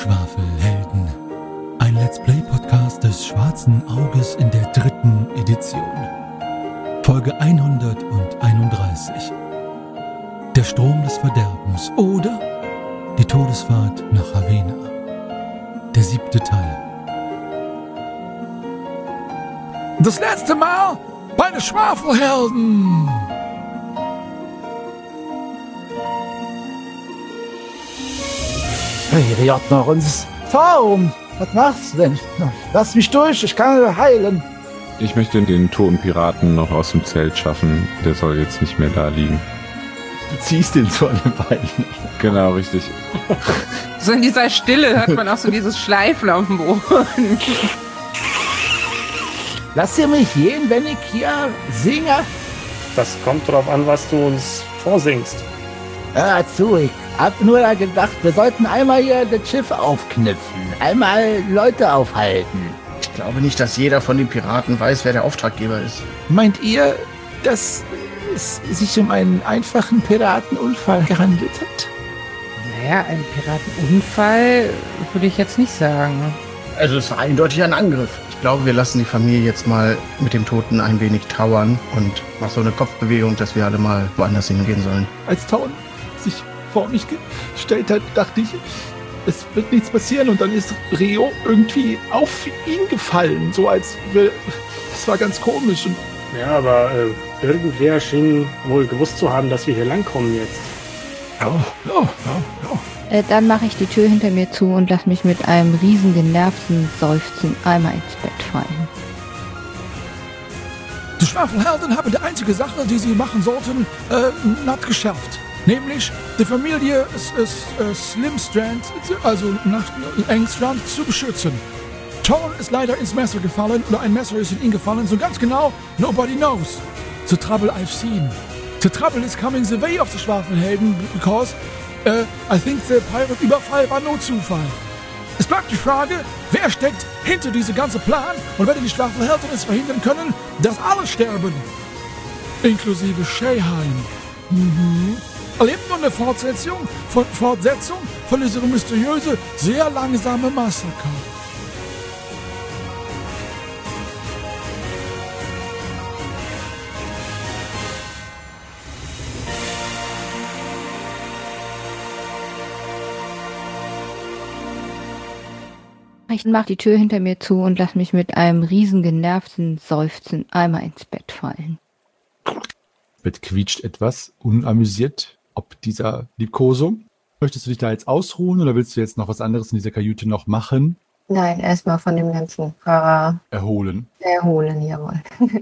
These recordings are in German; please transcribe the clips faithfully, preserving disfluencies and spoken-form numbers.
Schwafelhelden. Ein Let's Play Podcast des Schwarzen Auges in der dritten Edition. Folge hunderteinunddreißig. Der Strom des Verderbens oder die Todesfahrt nach Ravenna. Der siebte Teil. Das letzte Mal bei den Schwafelhelden. Hey, Jotner, uns Faum! Was machst du denn? Lass mich durch, ich kann heilen. Ich möchte den toten Piraten noch aus dem Zelt schaffen. Der soll jetzt nicht mehr da liegen. Du ziehst den zu einem Bein. Genau, richtig. So in dieser Stille hört man auch so dieses Schleifen auf dem Boden. Lass dir mich gehen, wenn ich hier singe. Das kommt drauf an, was du uns vorsingst. Hör zu, ich hab nur da gedacht, wir sollten einmal hier das Schiff aufknüpfen. Einmal Leute aufhalten. Ich glaube nicht, dass jeder von den Piraten weiß, wer der Auftraggeber ist. Meint ihr, dass es sich um einen einfachen Piratenunfall gehandelt hat? Naja, ein Piratenunfall würde ich jetzt nicht sagen. Also es war eindeutig ein Angriff. Ich glaube, wir lassen die Familie jetzt mal mit dem Toten ein wenig trauern und mach so eine Kopfbewegung, dass wir alle mal woanders hingehen sollen. Als Taun sich vor mich gestellt hat, dachte ich, es wird nichts passieren. Und dann ist Rio irgendwie auf ihn gefallen, so als wir... Das war ganz komisch. Und Ja, aber äh, irgendwer schien wohl gewusst zu haben, dass wir hier langkommen jetzt. oh, oh, oh, oh. Äh, dann mache ich die Tür hinter mir zu und lasse mich mit einem riesen genervten Seufzen einmal ins Bett fallen. Die Schwafelhelden haben die einzige Sache, die sie machen sollten, äh, not geschafft. Nämlich die Familie S- S- S- Slimstrand, also nach Engstrand, zu beschützen. Thorn ist leider ins Messer gefallen, oder ein Messer ist in ihn gefallen, so ganz genau, nobody knows. The trouble I've seen. The trouble is coming the way of the Schwafelhelden, because uh, I think the Pirate-Überfall war nur Zufall. Es bleibt die Frage, wer steckt hinter diesem ganzen Plan und werden die Schwafelhelden es verhindern können, dass alle sterben. Inklusive Shayheim. Mhm. Erlebt man eine Fortsetzung von, Fortsetzung von diesem mysteriösen, sehr langsamen Massaker. Ich mache die Tür hinter mir zu und lasse mich mit einem riesen genervten Seufzen einmal ins Bett fallen. Bett quietscht etwas, unamüsiert, ob dieser Liebkosung. Möchtest du dich da jetzt ausruhen oder willst du jetzt noch was anderes in dieser Kajüte noch machen? Nein, erstmal von dem ganzen Para Erholen. erholen, jawohl.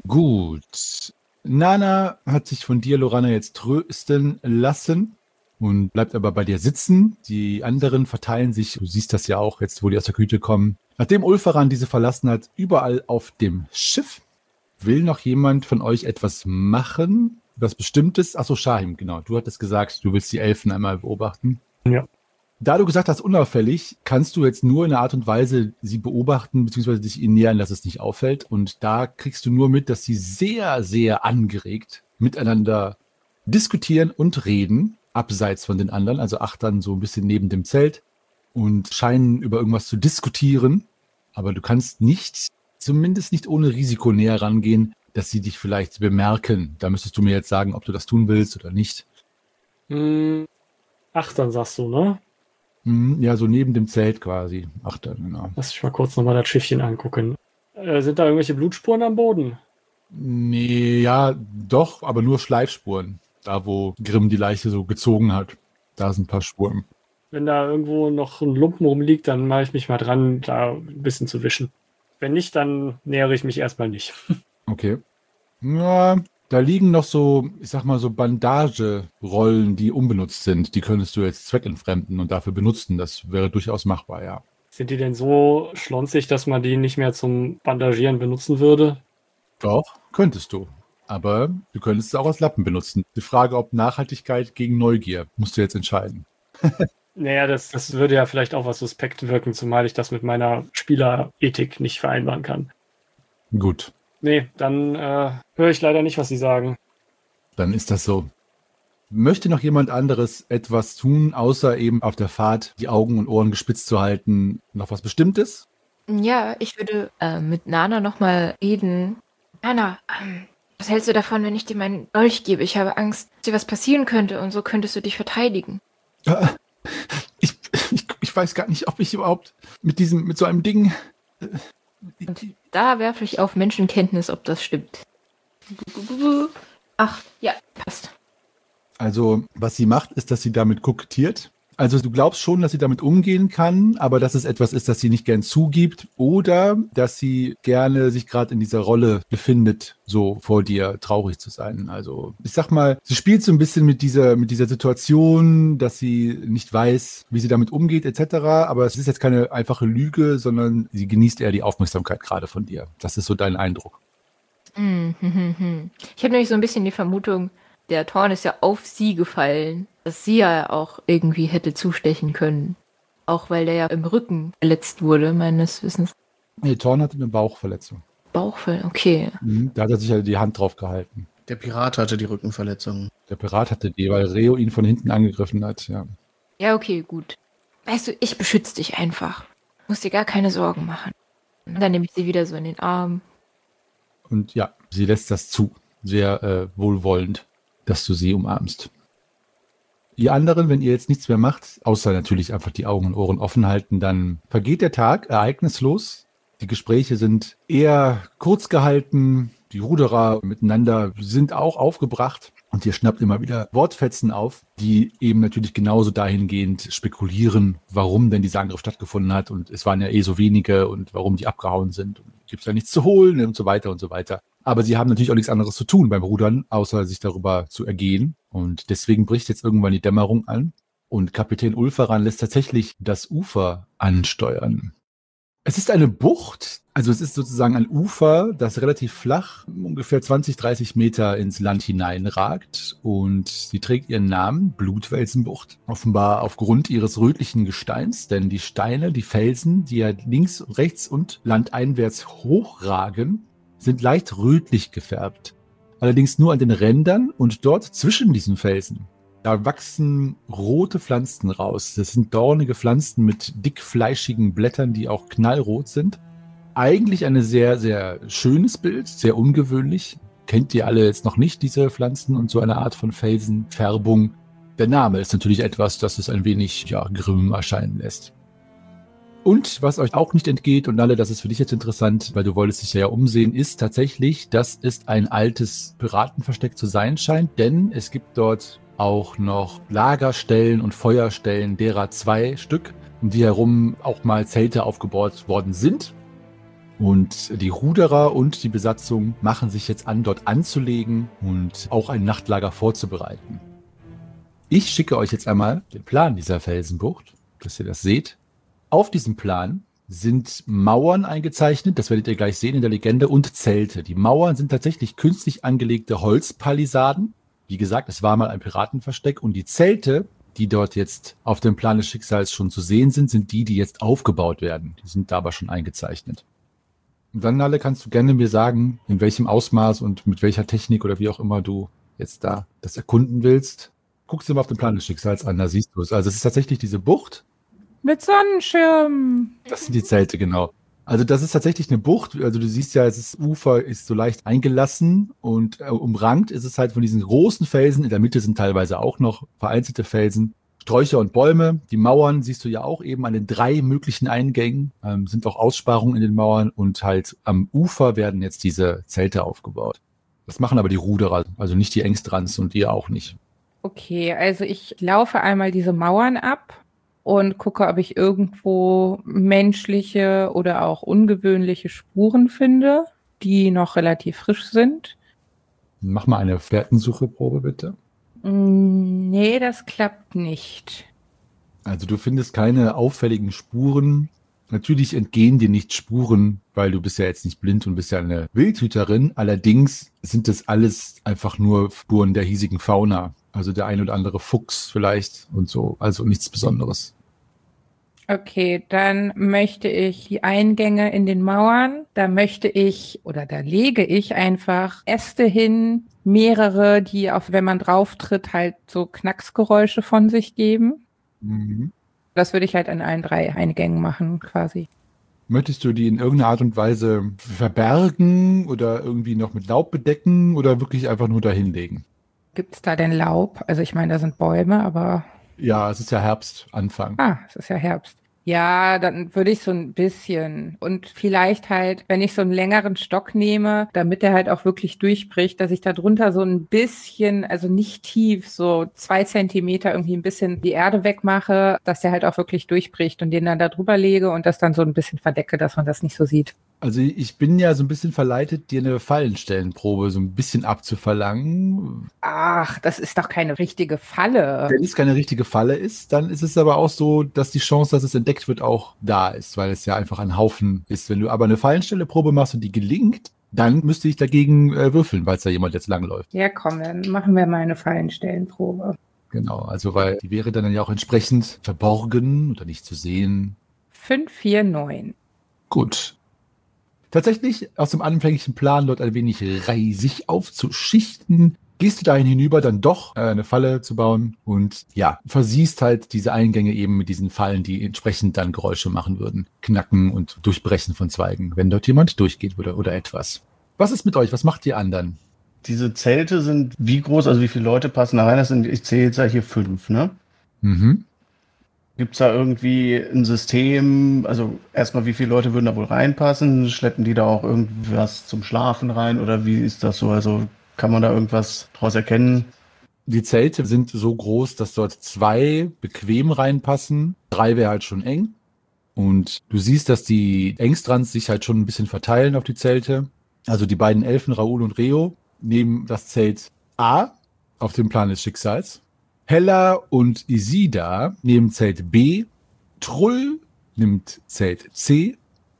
Gut. Nana hat sich von dir, Lorana, jetzt trösten lassen und bleibt aber bei dir sitzen. Die anderen verteilen sich, du siehst das ja auch jetzt, wo die aus der Kajüte kommen. Nachdem Ulfaran diese verlassen hat, überall auf dem Schiff. Will noch jemand von euch etwas machen? Was Bestimmtes? Achso, Shahim, genau. Du hattest gesagt, du willst die Elfen einmal beobachten. Ja. Da du gesagt hast, unauffällig, kannst du jetzt nur in einer Art und Weise sie beobachten, beziehungsweise dich ihnen nähern, dass es nicht auffällt. Und da kriegst du nur mit, dass sie sehr, sehr angeregt miteinander diskutieren und reden, abseits von den anderen, also achtern so ein bisschen neben dem Zelt und scheinen über irgendwas zu diskutieren. Aber du kannst nicht, zumindest nicht ohne Risiko näher rangehen, dass sie dich vielleicht bemerken. Da müsstest du mir jetzt sagen, ob du das tun willst oder nicht. Hm, Achtern sagst du, ne? Hm, ja, so neben dem Zelt quasi. Achtern, genau. Lass ich mal kurz nochmal das Schiffchen angucken. Äh, sind da irgendwelche Blutspuren am Boden? Nee, ja, doch, aber nur Schleifspuren. Da, wo Grimm die Leiche so gezogen hat. Da sind ein paar Spuren. Wenn da irgendwo noch ein Lumpen rumliegt, dann mache ich mich mal dran, da ein bisschen zu wischen. Wenn nicht, dann nähere ich mich erstmal nicht. Okay. Ja, da liegen noch so, ich sag mal so Bandagerollen, die unbenutzt sind. Die könntest du jetzt zweckentfremden und dafür benutzen. Das wäre durchaus machbar, ja. Sind die denn so schlonzig, dass man die nicht mehr zum Bandagieren benutzen würde? Doch, könntest du. Aber du könntest es auch als Lappen benutzen. Die Frage, ob Nachhaltigkeit gegen Neugier, musst du jetzt entscheiden. Naja, das, das würde ja vielleicht auch was suspekt wirken, zumal ich das mit meiner Spielerethik nicht vereinbaren kann. Gut, Nee, dann äh, höre ich leider nicht, was Sie sagen. dann ist das so. Möchte noch jemand anderes etwas tun, außer eben auf der Fahrt die Augen und Ohren gespitzt zu halten? Noch was Bestimmtes? Ja, ich würde äh, mit Nana nochmal reden. Nana, ähm, was hältst du davon, wenn ich dir meinen Dolch gebe? Ich habe Angst, dass dir was passieren könnte und so könntest du dich verteidigen. Äh, ich, ich, ich weiß gar nicht, ob ich überhaupt mit diesem, mit so einem Ding... Äh, und da werfe ich auf Menschenkenntnis, ob das stimmt. Ach, ja, passt. Also, was sie macht, ist, dass sie damit kokettiert. Also du glaubst schon, dass sie damit umgehen kann, aber dass es etwas ist, das sie nicht gern zugibt oder dass sie gerne sich gerade in dieser Rolle befindet, so vor dir traurig zu sein. Also ich sag mal, sie spielt so ein bisschen mit dieser, mit dieser Situation, dass sie nicht weiß, wie sie damit umgeht et cetera. Aber es ist jetzt keine einfache Lüge, sondern sie genießt eher die Aufmerksamkeit gerade von dir. Das ist so dein Eindruck. Ich habe nämlich so ein bisschen die Vermutung, der Thorn ist ja auf sie gefallen, dass sie ja auch irgendwie hätte zustechen können. Auch weil der ja im Rücken verletzt wurde, meines Wissens. Nee, Thorn hatte eine Bauchverletzung. Bauchverletzung, okay. Mhm, da hat er sich ja die Hand drauf gehalten. Der Pirat hatte die Rückenverletzung. Der Pirat hatte die, weil Reo ihn von hinten angegriffen hat, ja. Ja, okay, gut. Weißt du, ich beschütze dich einfach. Muss dir gar keine Sorgen machen. Und dann nehme ich sie wieder so in den Arm. Und ja, sie lässt das zu. Sehr äh, wohlwollend, dass du sie umarmst. Ihr anderen, wenn ihr jetzt nichts mehr macht, außer natürlich einfach die Augen und Ohren offen halten, dann vergeht der Tag ereignislos. Die Gespräche sind eher kurz gehalten. Die Ruderer miteinander sind auch aufgebracht. Und ihr schnappt immer wieder Wortfetzen auf, die eben natürlich genauso dahingehend spekulieren, warum denn dieser Angriff stattgefunden hat. Und es waren ja eh so wenige und warum die abgehauen sind. Und gibt es ja nichts zu holen und so weiter und so weiter. Aber sie haben natürlich auch nichts anderes zu tun beim Rudern, außer sich darüber zu ergehen. Und deswegen bricht jetzt irgendwann die Dämmerung an. Und Kapitän Ulfaran lässt tatsächlich das Ufer ansteuern. Es ist eine Bucht, also es ist sozusagen ein Ufer, das relativ flach, ungefähr zwanzig, dreißig Meter ins Land hineinragt. Und sie trägt ihren Namen, Blutfelsenbucht, offenbar aufgrund ihres rötlichen Gesteins. Denn die Steine, die Felsen, die ja links, rechts und landeinwärts hochragen, sind leicht rötlich gefärbt. Allerdings nur an den Rändern und dort zwischen diesen Felsen. Da wachsen rote Pflanzen raus. Das sind dornige Pflanzen mit dick fleischigen Blättern, die auch knallrot sind. Eigentlich ein sehr, sehr schönes Bild, sehr ungewöhnlich. Kennt ihr alle jetzt noch nicht, diese Pflanzen und so eine Art von Felsenfärbung. Der Name ist natürlich etwas, das es ein wenig ja, grimm erscheinen lässt. Und was euch auch nicht entgeht, und alle, das ist für dich jetzt interessant, weil du wolltest dich ja umsehen, ist tatsächlich, dass es ein altes Piratenversteck zu sein scheint, denn es gibt dort auch noch Lagerstellen und Feuerstellen, derer zwei Stück, um die herum auch mal Zelte aufgebaut worden sind. Und die Ruderer und die Besatzung machen sich jetzt an, dort anzulegen und auch ein Nachtlager vorzubereiten. Ich schicke euch jetzt einmal den Plan dieser Felsenbucht, dass ihr das seht. Auf diesem Plan sind Mauern eingezeichnet, das werdet ihr gleich sehen in der Legende, und Zelte. Die Mauern sind tatsächlich künstlich angelegte Holzpalisaden. Wie gesagt, es war mal ein Piratenversteck, und die Zelte, die dort jetzt auf dem Plan des Schicksals schon zu sehen sind, sind die, die jetzt aufgebaut werden. Die sind da aber schon eingezeichnet. Und dann, Nalle, kannst du gerne mir sagen, in welchem Ausmaß und mit welcher Technik oder wie auch immer du jetzt da das erkunden willst. Guckst du mal auf den Plan des Schicksals an, da siehst du es. Also es ist tatsächlich diese Bucht. Mit Sonnenschirm. Das sind die Zelte, genau. Also das ist tatsächlich eine Bucht. Also du siehst ja, das Ufer ist so leicht eingelassen und äh, umrankt ist es halt von diesen großen Felsen. In der Mitte sind teilweise auch noch vereinzelte Felsen, Sträucher und Bäume. Die Mauern siehst du ja auch eben an den drei möglichen Eingängen. Ähm, sind auch Aussparungen in den Mauern und halt am Ufer werden jetzt diese Zelte aufgebaut. Das machen aber die Ruderer, also nicht die Engstrans und ihr auch nicht. Okay, also ich laufe einmal diese Mauern ab und gucke, ob ich irgendwo menschliche oder auch ungewöhnliche Spuren finde, die noch relativ frisch sind. Mach mal eine Fährtensucheprobe, bitte. Nee, das klappt nicht. Also du findest keine auffälligen Spuren. Natürlich entgehen dir nicht Spuren, weil du bist ja jetzt nicht blind und bist ja eine Wildhüterin. Allerdings sind das alles einfach nur Spuren der hiesigen Fauna. Also der ein oder andere Fuchs vielleicht und so. Also nichts Besonderes. Okay, dann möchte ich die Eingänge in den Mauern, da möchte ich oder da lege ich einfach Äste hin, mehrere, die auch, wenn man drauf tritt, halt so Knacksgeräusche von sich geben. Mhm. Das würde ich halt an allen drei Eingängen machen, quasi. Möchtest du die in irgendeiner Art und Weise verbergen oder irgendwie noch mit Laub bedecken oder wirklich einfach nur dahinlegen? Gibt es da denn Laub? Also ich meine, da sind Bäume, aber... Ja, es ist ja Herbst, Anfang. Ah, es ist ja Herbst. Ja, dann würde ich so ein bisschen und vielleicht halt, wenn ich so einen längeren Stock nehme, damit der halt auch wirklich durchbricht, dass ich da drunter so ein bisschen, also nicht tief, so zwei Zentimeter irgendwie ein bisschen die Erde wegmache, dass der halt auch wirklich durchbricht und den dann da drüber lege und das dann so ein bisschen verdecke, dass man das nicht so sieht. Also ich bin ja so ein bisschen verleitet, dir eine Fallenstellenprobe so ein bisschen abzuverlangen. Ach, das ist doch keine richtige Falle. Wenn es keine richtige Falle ist, dann ist es aber auch so, dass die Chance, dass es entdeckt wird, auch da ist, weil es ja einfach ein Haufen ist. Wenn du aber eine Fallenstelleprobe machst und die gelingt, dann müsste ich dagegen äh, würfeln, weil es da jemand jetzt langläuft. Ja, komm, dann machen wir mal eine Fallenstellenprobe. Genau, also weil die wäre dann ja auch entsprechend verborgen oder nicht zu sehen. fünf, vier, neun. Gut. Tatsächlich aus dem anfänglichen Plan, dort ein wenig reisig aufzuschichten, gehst du dahin hinüber, dann doch äh, eine Falle zu bauen und ja, versiehst halt diese Eingänge eben mit diesen Fallen, die entsprechend dann Geräusche machen würden. Knacken und Durchbrechen von Zweigen, wenn dort jemand durchgeht oder, oder etwas. Was ist mit euch? Was macht ihr anderen? Diese Zelte sind wie groß, also wie viele Leute passen da rein? Das sind, ich zähle jetzt ja hier fünf, ne? Mhm. Gibt es da irgendwie ein System, also erstmal, wie viele Leute würden da wohl reinpassen? Schleppen die da auch irgendwas zum Schlafen rein oder wie ist das so? Also kann man da irgendwas draus erkennen? Die Zelte sind so groß, dass dort zwei bequem reinpassen. Drei wäre halt schon eng. Und du siehst, dass die Engstrands sich halt schon ein bisschen verteilen auf die Zelte. Also die beiden Elfen, Raoul und Reo, nehmen das Zelt A auf dem Plan des Schicksals. Hella und Isida nehmen Zelt B, Trull nimmt Zelt C,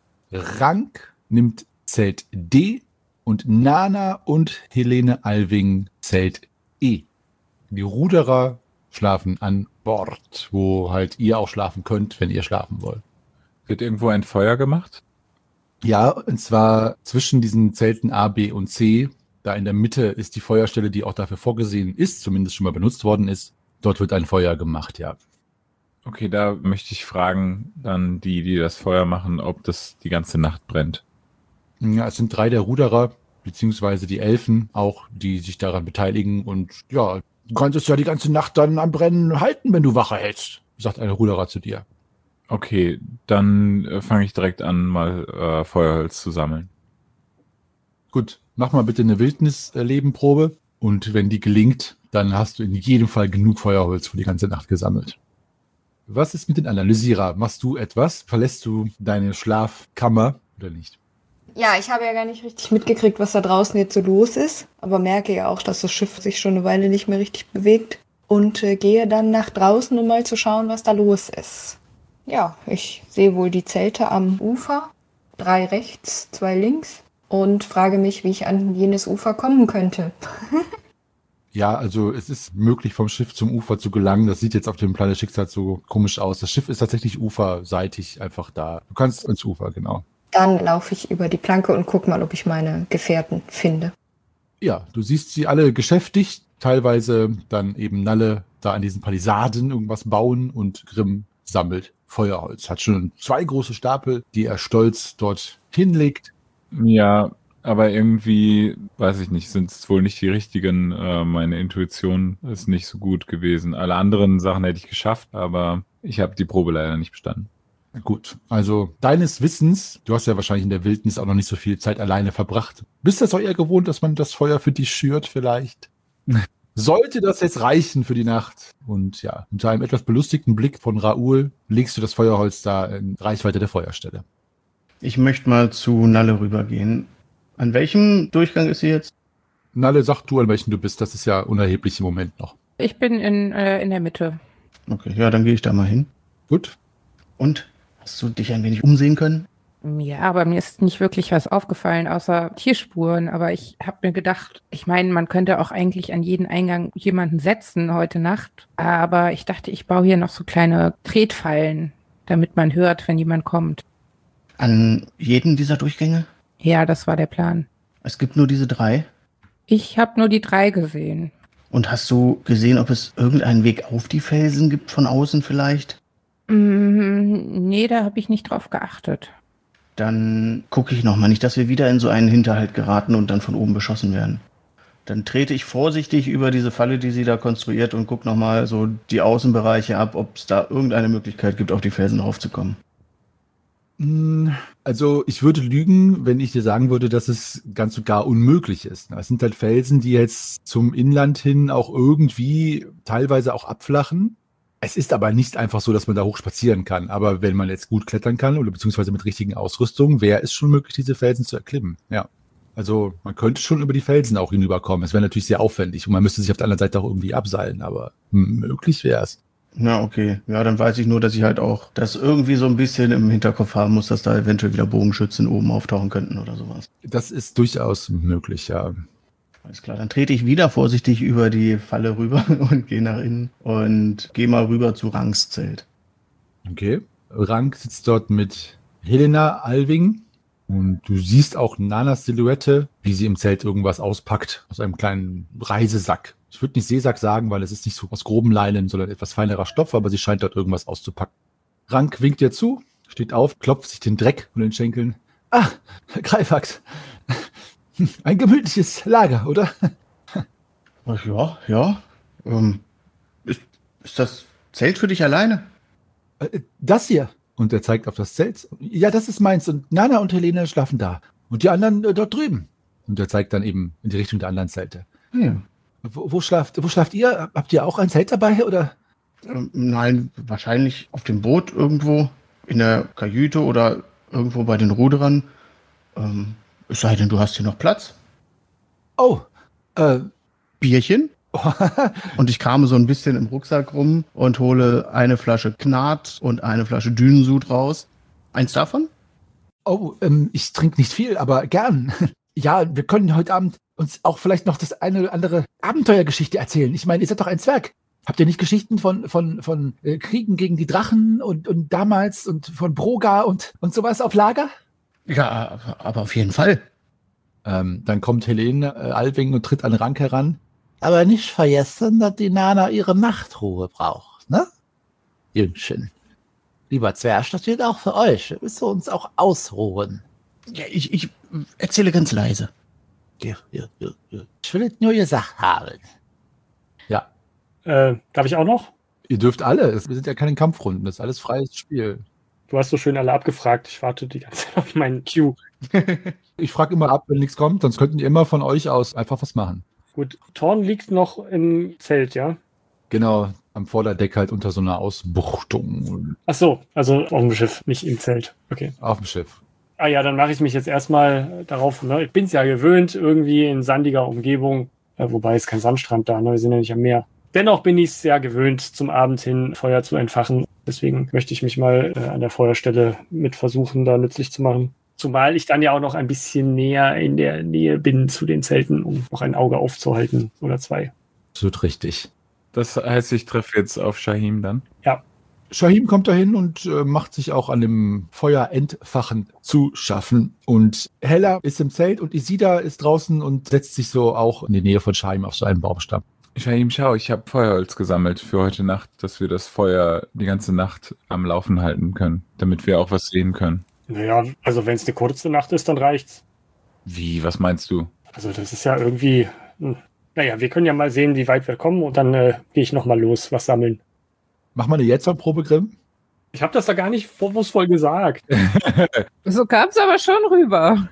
Rank nimmt Zelt D und Nana und Helene Alving Zelt E. Die Ruderer schlafen an Bord, wo halt ihr auch schlafen könnt, wenn ihr schlafen wollt. Wird irgendwo ein Feuer gemacht? Ja, und zwar zwischen diesen Zelten A, B und C. Da in der Mitte ist die Feuerstelle, die auch dafür vorgesehen ist, zumindest schon mal benutzt worden ist. Dort wird ein Feuer gemacht, ja. Okay, da möchte ich fragen, dann die, die das Feuer machen, ob das die ganze Nacht brennt. Ja, es sind drei der Ruderer, beziehungsweise die Elfen auch, die sich daran beteiligen. Und ja, du kannst es ja die ganze Nacht dann am Brennen halten, wenn du Wache hältst, sagt ein Ruderer zu dir. Okay, dann äh, fange ich direkt an, mal äh, Feuerholz zu sammeln. Gut, mach mal bitte eine Wildnislebenprobe. Und wenn die gelingt, dann hast du in jedem Fall genug Feuerholz für die ganze Nacht gesammelt. Was ist mit den anderen? Lysira, machst du etwas? Verlässt du deine Schlafkammer oder nicht? Ja, ich habe ja gar nicht richtig mitgekriegt, was da draußen jetzt so los ist, aber merke ja auch, dass das Schiff sich schon eine Weile nicht mehr richtig bewegt und äh, gehe dann nach draußen, um mal zu schauen, was da los ist. Ja, ich sehe wohl die Zelte am Ufer, drei rechts, zwei links und frage mich, wie ich an jenes Ufer kommen könnte. Ja, also es ist möglich, vom Schiff zum Ufer zu gelangen. Das sieht jetzt auf dem Plan des Schicksals so komisch aus. Das Schiff ist tatsächlich uferseitig einfach da. Du kannst ins Ufer, genau. Dann laufe ich über die Planke und gucke mal, ob ich meine Gefährten finde. Ja, du siehst sie alle geschäftig, teilweise dann eben Nalle da an diesen Palisaden irgendwas bauen und Grimm sammelt Feuerholz. Hat schon zwei große Stapel, die er stolz dort hinlegt. Ja, aber irgendwie, weiß ich nicht, sind es wohl nicht die richtigen. Äh, meine Intuition ist nicht so gut gewesen. Alle anderen Sachen hätte ich geschafft, aber ich habe die Probe leider nicht bestanden. Gut, also deines Wissens, du hast ja wahrscheinlich in der Wildnis auch noch nicht so viel Zeit alleine verbracht. Bist du das auch eher gewohnt, dass man das Feuer für dich schürt vielleicht? Sollte das jetzt reichen für die Nacht? Und ja, unter einem etwas belustigten Blick von Raoul legst du das Feuerholz da in Reichweite der Feuerstelle. Ich möchte mal zu Nalle rübergehen. An welchem Durchgang ist sie jetzt? Nalle, sag du, an welchem du bist. Das ist ja unerheblich im Moment noch. Ich bin in, äh, in der Mitte. Okay, ja, dann gehe ich da mal hin. Gut. Und? Hast du dich ein wenig umsehen können? Ja, aber mir ist nicht wirklich was aufgefallen, außer Tierspuren. Aber ich habe mir gedacht, ich meine, man könnte auch eigentlich an jeden Eingang jemanden setzen heute Nacht. Aber ich dachte, ich baue hier noch so kleine Tretfallen. damit man hört, wenn jemand kommt. An jeden dieser Durchgänge? Ja, das war der Plan. Es gibt nur diese drei. Ich habe nur die drei gesehen. Und hast du gesehen, ob es irgendeinen Weg auf die Felsen gibt, von außen vielleicht? Mm, nee, da habe ich nicht drauf geachtet. Dann gucke ich nochmal, nicht, dass wir wieder in so einen Hinterhalt geraten und dann von oben beschossen werden. Dann trete ich vorsichtig über diese Falle, die sie da konstruiert, und gucke nochmal so die Außenbereiche ab, ob es da irgendeine Möglichkeit gibt, auf die Felsen raufzukommen. Also ich würde lügen, wenn ich dir sagen würde, dass es ganz und gar unmöglich ist. Es sind halt Felsen, die jetzt zum Inland hin auch irgendwie teilweise auch abflachen. Es ist aber nicht einfach so, dass man da hoch spazieren kann. Aber wenn man jetzt gut klettern kann oder beziehungsweise mit richtigen Ausrüstungen, wäre es schon möglich, diese Felsen zu erklimmen. Ja. Also man könnte schon über die Felsen auch hinüberkommen. Es wäre natürlich sehr aufwendig und man müsste sich auf der anderen Seite auch irgendwie abseilen, aber möglich wäre es. Na, okay. Ja, dann weiß ich nur, dass ich halt auch das irgendwie so ein bisschen im Hinterkopf haben muss, dass da eventuell wieder Bogenschützen oben auftauchen könnten oder sowas. Das ist durchaus möglich, ja. Alles klar, dann trete ich wieder vorsichtig über die Falle rüber und gehe nach innen und gehe mal rüber zu Ranks Zelt. Okay. Rank sitzt dort mit Helena Alving und du siehst auch Nanas Silhouette, wie sie im Zelt irgendwas auspackt aus einem kleinen Reisesack. Ich würde nicht Seesack sagen, weil es ist nicht so aus groben Leinen, sondern etwas feinerer Stoff, aber sie scheint dort irgendwas auszupacken. Rank winkt dir zu, steht auf, klopft sich den Dreck von den Schenkeln. Ah, Greifax. Ein gemütliches Lager, oder? Ja, ja. Ähm, ist, ist das Zelt für dich alleine? Äh, Das hier. Und er zeigt auf das Zelt. Ja, das ist meins. Und Nana und Helene schlafen da. Und die anderen äh, dort drüben. Und er zeigt dann eben in die Richtung der anderen Zelte. Ja. Wo, wo, schlaft, wo schlaft ihr? Habt ihr auch ein Zelt dabei, oder? Ähm, nein, wahrscheinlich auf dem Boot irgendwo, in der Kajüte oder irgendwo bei den Ruderern. Ähm, es sei denn, du hast hier noch Platz. Oh, äh, Bierchen? Und ich krame so ein bisschen im Rucksack rum und hole eine Flasche Knat und eine Flasche Dünensud raus. Eins davon? oh, ähm, ich trinke nicht viel, aber gern. Ja, wir können heute Abend uns auch vielleicht noch das eine oder andere Abenteuergeschichte erzählen. Ich meine, ihr seid doch ein Zwerg. Habt ihr nicht Geschichten von, von, von äh, Kriegen gegen die Drachen und, und damals und von Broga und, und sowas auf Lager? Ja, aber auf jeden Fall. Ähm, dann kommt Helene äh, Alving und tritt an Rank heran. Aber nicht vergessen, dass die Nana ihre Nachtruhe braucht, ne? Jüngchen. Lieber Zwerg, das gilt auch für euch. Wir müssen uns auch ausruhen. Ja, ich, ich erzähle ganz leise. Ja, ja, ja, ja. Ich will es nur gesagt haben. Ja. Äh, darf ich auch noch? Ihr dürft alle. Es sind ja keine Kampfrunden. Das ist alles freies Spiel. Du hast so schön alle abgefragt. Ich warte die ganze Zeit auf meinen Cue. Ich frage immer ab, wenn nichts kommt. Sonst könnten ihr immer von euch aus einfach was machen. Gut, Thorn liegt noch im Zelt, ja? Genau, am Vorderdeck halt unter so einer Ausbuchtung. Ach so, also auf dem Schiff, nicht im Zelt. Okay. Auf dem Schiff. Ah ja, dann mache ich mich jetzt erstmal darauf, ne? Ich bin es ja gewöhnt, irgendwie in sandiger Umgebung, äh, wobei es kein Sandstrand da, ne? Wir sind ja nicht am Meer. Dennoch bin ich es sehr gewöhnt, zum Abend hin Feuer zu entfachen. Deswegen möchte ich mich mal äh, an der Feuerstelle mit versuchen, da nützlich zu machen. Zumal ich dann ja auch noch ein bisschen näher in der Nähe bin zu den Zelten, um noch ein Auge aufzuhalten oder zwei. Das wird richtig. Das heißt, ich treffe jetzt auf Shahim dann? Ja. Shahim kommt dahin und äh, macht sich auch an dem Feuerentfachen zu schaffen. Und Hella ist im Zelt und Isida ist draußen und setzt sich so auch in die Nähe von Shahim auf so einen Baumstamm. Shahim, schau, ich habe Feuerholz gesammelt für heute Nacht, dass wir das Feuer die ganze Nacht am Laufen halten können, damit wir auch was sehen können. Naja, also wenn es eine kurze Nacht ist, dann reicht's. Wie, was meinst du? Also das ist ja irgendwie... Hm. Naja, wir können ja mal sehen, wie weit wir kommen und dann äh, gehe ich nochmal los, was sammeln. Mach mal eine Jetson-Probe, Grimm. Ich habe das da gar nicht vorwurfsvoll gesagt. So kam es aber schon rüber.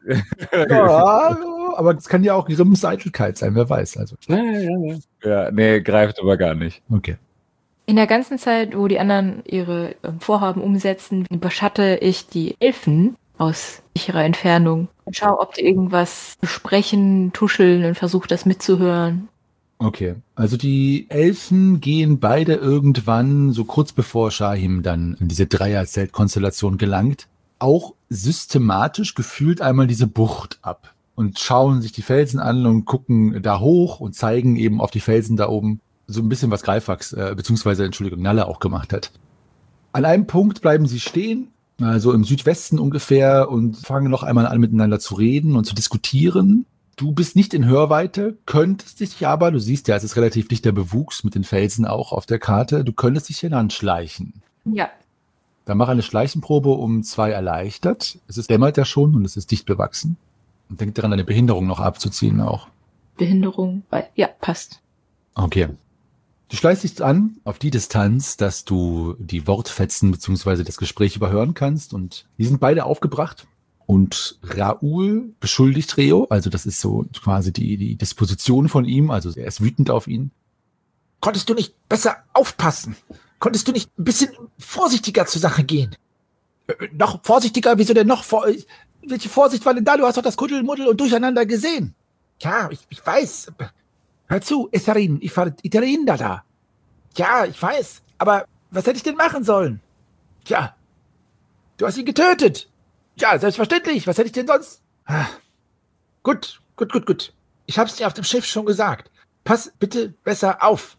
Ja, aber es kann ja auch Grimms Eitelkeit sein, wer weiß. Also. Ja, ja, ja. Ja, nee, greift aber gar nicht. Okay. In der ganzen Zeit, wo die anderen ihre ähm, Vorhaben umsetzen, überschatte ich die Elfen aus sicherer Entfernung und schaue, ob die irgendwas besprechen, tuscheln und versuche das mitzuhören. Okay, also die Elfen gehen beide irgendwann, so kurz bevor Shahim dann in diese Dreier-Zelt-Konstellation gelangt, auch systematisch gefühlt einmal diese Bucht ab und schauen sich die Felsen an und gucken da hoch und zeigen eben auf die Felsen da oben so ein bisschen, was Greifax, äh, beziehungsweise, Entschuldigung, Nalle auch gemacht hat. An einem Punkt bleiben sie stehen, also im Südwesten ungefähr, und fangen noch einmal an, miteinander zu reden und zu diskutieren. Du bist nicht in Hörweite, könntest dich aber, du siehst ja, es ist relativ dichter Bewuchs mit den Felsen auch auf der Karte, du könntest dich hinanschleichen. Ja. Dann mach eine Schleichenprobe um zwei erleichtert. Es ist dämmert ja schon und es ist dicht bewachsen. Und denk daran, deine Behinderung noch abzuziehen auch. Behinderung, weil, ja, passt. Okay. Du schleichst dich an auf die Distanz, dass du die Wortfetzen bzw. das Gespräch überhören kannst. Und die sind beide aufgebracht. Und Raoul beschuldigt Reo, also das ist so quasi die, die Disposition von ihm, also er ist wütend auf ihn. Konntest du nicht besser aufpassen? Konntest du nicht ein bisschen vorsichtiger zur Sache gehen? Äh, noch vorsichtiger? Wieso denn noch? Vor Welche Vorsicht war denn da? Du hast doch das Kuddelmuddel und Durcheinander gesehen. Ja, ich, ich weiß. Hör zu, Etherin, ich war Etherin da da. Ja, ich weiß. Aber was hätte ich denn machen sollen? Tja, du hast ihn getötet. Ja, selbstverständlich. Was hätte ich denn sonst? Ah. Gut, gut, gut, gut. Ich hab's dir auf dem Schiff schon gesagt. Pass bitte besser auf.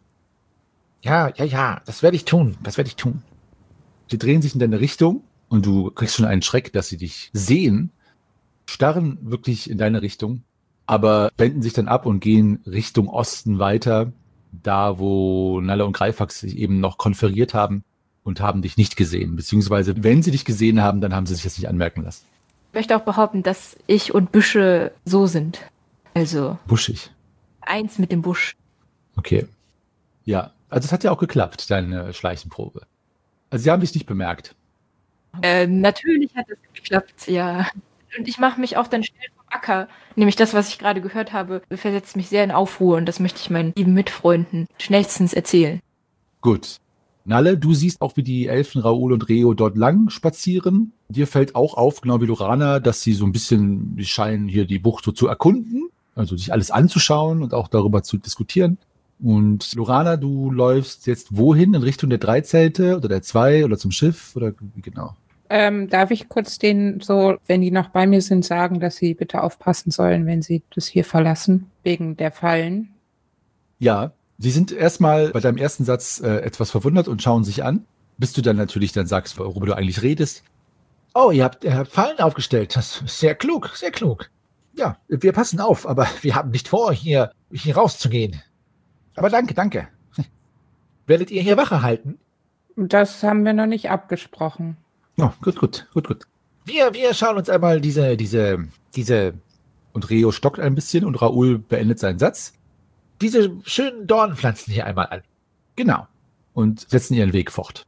Ja, ja, ja, das werde ich tun. Das werde ich tun. Sie drehen sich in deine Richtung und du kriegst schon einen Schreck, dass sie dich sehen, starren wirklich in deine Richtung, aber wenden sich dann ab und gehen Richtung Osten weiter, da wo Nalle und Greifax sich eben noch konferiert haben und haben dich nicht gesehen. Beziehungsweise, wenn sie dich gesehen haben, dann haben sie sich das nicht anmerken lassen. Ich möchte auch behaupten, dass ich und Büsche so sind. Also Buschig. eins mit dem Busch. Okay. Ja, also es hat ja auch geklappt, deine Schleichenprobe. Also sie haben dich nicht bemerkt. Äh, natürlich hat es geklappt, ja. Und ich mache mich auch dann schnell vom Acker. Nämlich das, was ich gerade gehört habe, versetzt mich sehr in Aufruhr und das möchte ich meinen lieben Mitfreunden schnellstens erzählen. Gut. Nalle, du siehst auch, wie die Elfen Raoul und Reo dort lang spazieren. Dir fällt auch auf, genau wie Lorana, dass sie so ein bisschen, die scheinen hier die Bucht so zu erkunden, also sich alles anzuschauen und auch darüber zu diskutieren. Und Lorana, du läufst jetzt wohin? In Richtung der drei Zelte oder der zwei oder zum Schiff oder wie genau? Ähm, darf ich kurz denen so, wenn die noch bei mir sind, sagen, dass sie bitte aufpassen sollen, wenn sie das hier verlassen, wegen der Fallen? Ja, sie sind erstmal bei deinem ersten Satz äh, etwas verwundert und schauen sich an, bis du dann natürlich dann sagst, worüber du eigentlich redest. Oh, ihr habt, ihr habt Fallen aufgestellt. Das ist sehr klug, sehr klug. Ja, wir passen auf, aber wir haben nicht vor, hier, hier rauszugehen. Aber danke, danke. Werdet ihr hier Wache halten? Das haben wir noch nicht abgesprochen. Oh, gut, gut, gut, gut. Wir, wir schauen uns einmal diese, diese, diese, Und Reo stockt ein bisschen und Raoul beendet seinen Satz. diese schönen Dornpflanzen hier einmal an. Genau. Und setzen ihren Weg fort.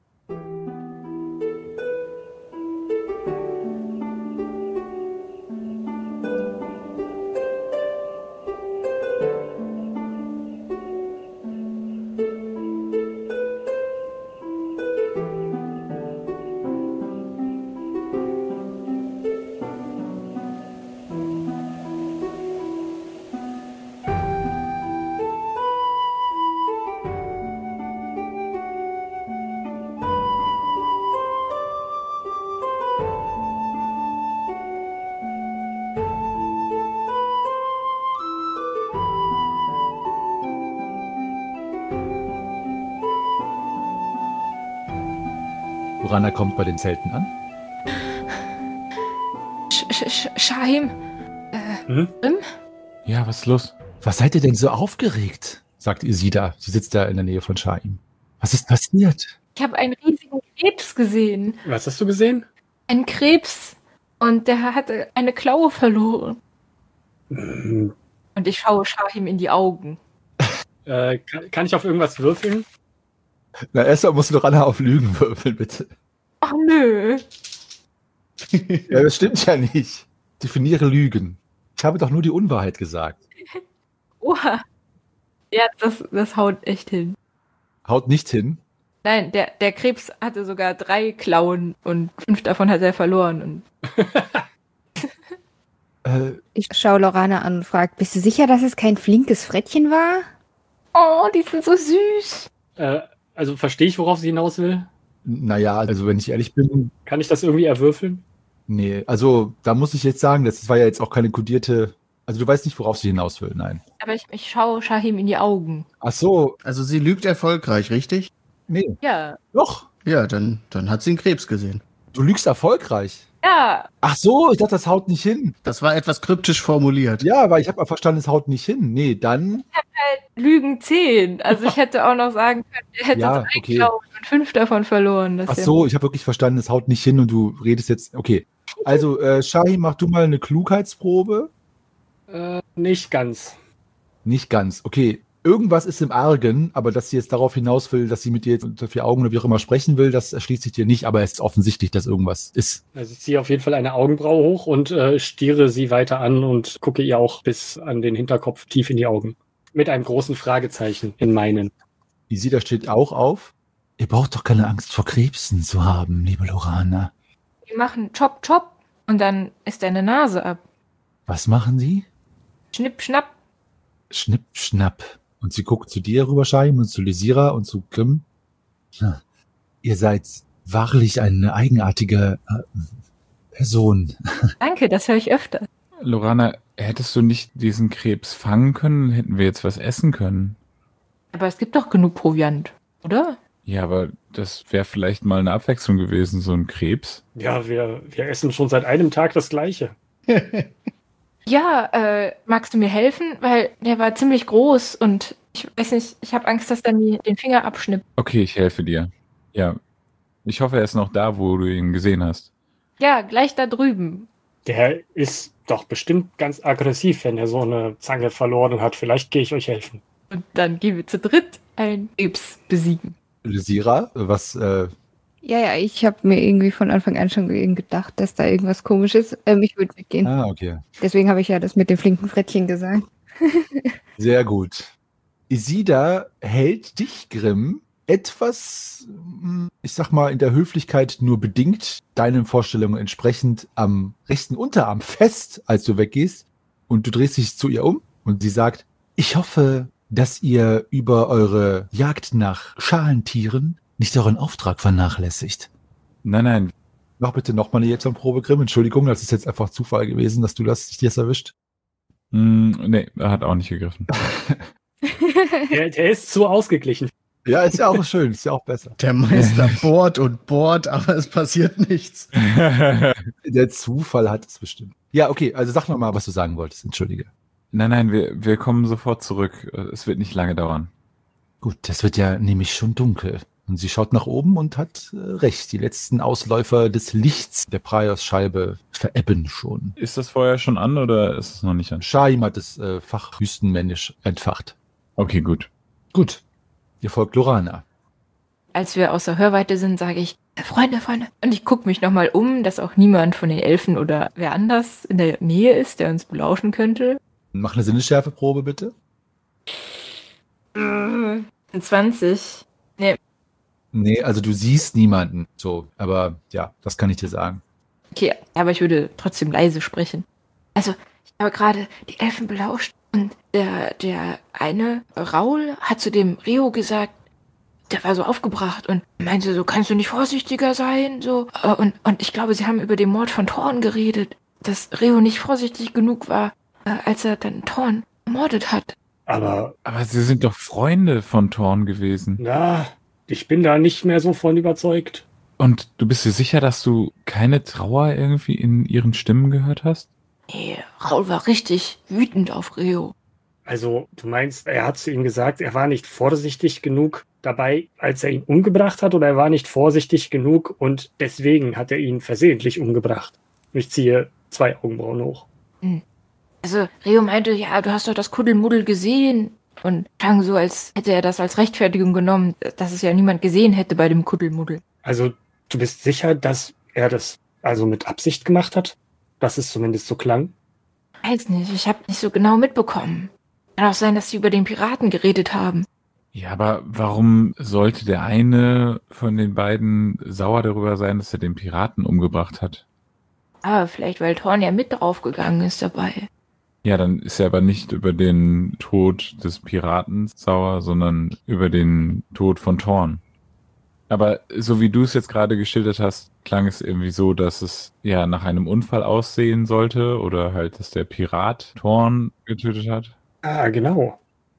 Lorana kommt bei den Zelten an. Sch Sch Shahim? Äh, Hm? Rim? Ja, was ist los? Was seid ihr denn so aufgeregt? Sagt Isida. Sie sitzt da in der Nähe von Shahim. Was ist passiert? Ich habe einen riesigen Krebs gesehen. Was hast du gesehen? Ein Krebs. Und der hatte eine Klaue verloren. Hm, Und ich schaue Shahim in die Augen. Äh, kann, kann ich auf irgendwas würfeln? Na, erstmal musst du Lorana auf Lügen würfeln, bitte. Ach nö. Ja, das stimmt ja nicht. Definiere Lügen. Ich habe doch nur die Unwahrheit gesagt. Oha. Ja, das, das haut echt hin. Haut nicht hin. Nein, der, der Krebs hatte sogar drei Klauen und fünf davon hat er verloren. Und Äh, Ich schaue Lorana an und frage, bist du sicher, dass es kein flinkes Frettchen war? oh, die sind so süß. Äh, also verstehe ich, worauf sie hinaus will? naja, also wenn ich ehrlich bin, Kann ich das irgendwie erwürfeln? nee. Also da muss ich jetzt sagen, das war ja jetzt auch keine kodierte... Also du weißt nicht, worauf sie hinaus will, nein. Aber ich, ich schaue Shahim in die Augen. Ach so, Also sie lügt erfolgreich, richtig? nee. Ja. Doch, Ja, dann, dann hat sie einen Krebs gesehen. Du lügst erfolgreich. Ja, Ach so, ich dachte, das haut nicht hin. Das war etwas kryptisch formuliert. Ja, aber ich habe verstanden, es haut nicht hin. Nee, dann. Lügen zehn. Also ich hätte auch noch sagen können, er hätte Ja, uns okay. eingeklaut und fünf davon verloren. Das Ach ist ja- so, ich habe wirklich verstanden, es haut nicht hin und du redest jetzt. Okay. Also, äh, Shahi, mach du mal eine Klugheitsprobe. Äh, nicht ganz. Nicht ganz. Okay. Irgendwas ist im Argen, aber dass sie jetzt darauf hinaus will, dass sie mit dir jetzt unter vier Augen oder wie auch immer sprechen will, das erschließt sich dir nicht, aber es ist offensichtlich, dass irgendwas ist. Also ich ziehe auf jeden Fall eine Augenbraue hoch und äh, stiere sie weiter an und gucke ihr auch bis an den Hinterkopf tief in die Augen. Mit einem großen Fragezeichen in meinen. Isida steht auch auf. Ihr braucht doch keine Angst vor Krebsen zu haben, liebe Lorana. Die machen Chop, Chop und dann ist deine Nase ab. Was machen sie? Schnipp, schnapp. Schnipp, schnapp. Und sie guckt zu dir rüber, Shaim, und zu Lysira und zu Grimm. Ja, ihr seid wahrlich eine eigenartige äh, Person. Danke, das höre ich öfter. Lorana, hättest du nicht diesen Krebs fangen können, hätten wir jetzt was essen können. Aber es gibt doch genug Proviant, oder? Ja, aber das wäre vielleicht mal eine Abwechslung gewesen, so ein Krebs. Ja, wir, wir essen schon seit einem Tag das Gleiche. Ja, äh, magst du mir helfen? Weil der war ziemlich groß und ich weiß nicht, ich habe Angst, dass er mir den Finger abschnippt. Okay, ich helfe dir. Ja. Ich hoffe, er ist noch da, wo du ihn gesehen hast. Ja, gleich da drüben. Der ist doch bestimmt ganz aggressiv, wenn er so eine Zange verloren hat. Vielleicht gehe ich euch helfen. Und dann gehen wir zu dritt einen Krebs besiegen. Lysira, was, äh, Ja, ja, ich habe mir irgendwie von Anfang an schon gedacht, dass da irgendwas komisch ist. Ähm, ich würde weggehen. ah, okay. Deswegen habe ich ja das mit dem flinken Frettchen gesagt. Sehr gut. Isida hält dich, Grimm, etwas, mm, ich sag mal, in der Höflichkeit nur bedingt deinen Vorstellungen entsprechend am rechten Unterarm fest, als du weggehst. Und du drehst dich zu ihr um und sie sagt, ich hoffe, dass ihr über eure Jagd nach Schalentieren nicht euren Auftrag vernachlässigt. Nein, nein. Mach bitte nochmal eine Jetson-Probe, Grimm. Entschuldigung, das ist jetzt einfach Zufall gewesen, dass du das, dich das erwischt. Hm, nee, er hat auch nicht gegriffen. Der, der ist zu ausgeglichen. Ja, ist ja auch schön, ist ja auch besser. Der Meister bohrt und bohrt, aber es passiert nichts. Der Zufall hat es bestimmt. Ja, okay, also sag noch mal, was du sagen wolltest. Entschuldige. Nein, nein, wir, wir kommen sofort zurück. Es wird nicht lange dauern. Gut, es wird ja nämlich schon dunkel. Und sie schaut nach oben und hat äh, recht. Die letzten Ausläufer des Lichts der Praios-Scheibe verebben schon. Ist das Feuer schon an oder ist es noch nicht an? Shaim hat es äh, fachwüstenmännisch entfacht. Okay, gut. Gut, ihr folgt Lorana. Als wir außer Hörweite sind, sage ich, Freunde, Freunde. Und ich gucke mich nochmal um, dass auch niemand von den Elfen oder wer anders in der Nähe ist, der uns belauschen könnte. Mach eine Sinnesschärfeprobe, bitte. zwanzig. Nee. Nee, also du siehst niemanden. So, aber ja, das kann ich dir sagen. Okay, aber ich würde trotzdem leise sprechen. Also, ich habe gerade die Elfen belauscht und der, der eine, Raul, hat zu dem Rio gesagt, der war so aufgebracht und meinte so, kannst du nicht vorsichtiger sein? So. Und, und ich glaube, sie haben über den Mord von Thorn geredet, dass Rio nicht vorsichtig genug war, als er dann Thorn ermordet hat. Aber, Aber sie sind doch Freunde von Thorn gewesen. na, ich bin da nicht mehr so von überzeugt. Und du bist dir sicher, dass du keine Trauer irgendwie in ihren Stimmen gehört hast? Nee, Raul war richtig wütend auf Rio. Also, du meinst, er hat zu ihm gesagt, er war nicht vorsichtig genug dabei, als er ihn umgebracht hat, oder er war nicht vorsichtig genug und deswegen hat er ihn versehentlich umgebracht? Ich ziehe zwei Augenbrauen hoch. Also, Rio meinte, ja, du hast doch das Kuddelmuddel gesehen. Und klang so, als hätte er das als Rechtfertigung genommen, dass es ja niemand gesehen hätte bei dem Kuddelmuddel. Also, du bist sicher, dass er das also mit Absicht gemacht hat? Dass es zumindest so klang? Weiß nicht, ich habe nicht so genau mitbekommen. Kann auch sein, dass sie über den Piraten geredet haben. Ja, aber warum sollte der eine von den beiden sauer darüber sein, dass er den Piraten umgebracht hat? Aber vielleicht, weil Thorn ja mit draufgegangen ist dabei. Ja, dann ist er aber nicht über den Tod des Piraten sauer, sondern über den Tod von Thorn. Aber so wie du es jetzt gerade geschildert hast, klang es irgendwie so, dass es ja nach einem Unfall aussehen sollte oder halt, dass der Pirat Thorn getötet hat. Ah, genau.